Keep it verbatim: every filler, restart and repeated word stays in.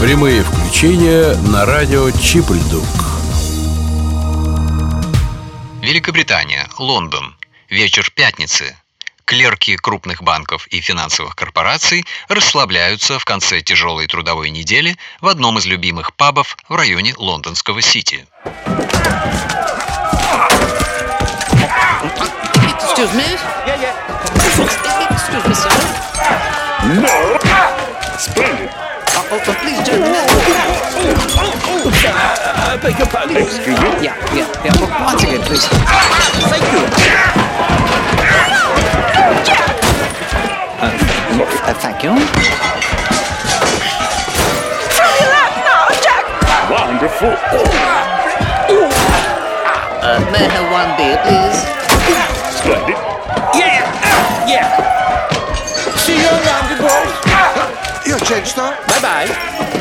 Прямые включения на радио Чип-Льдук. Великобритания, Лондон. Вечер пятницы. Клерки крупных банков и финансовых корпораций расслабляются в конце тяжелой трудовой недели в одном из любимых пабов в районе лондонского Сити. Excuse me? Yeah, yeah. Excuse me, sir. No! Splendid. Oh, oh, oh, please, gentlemen. I beg your pardon. Excuse me? Yeah, yeah, yeah. Oh, once again, please. Thank you. Uh, uh, thank you. Throw your lap now, Jack! Wonderful. Uh, may I have one beer, please? Splendid. Yeah! Uh, yeah! See you around, good boy! Your change, sir? Bye-bye.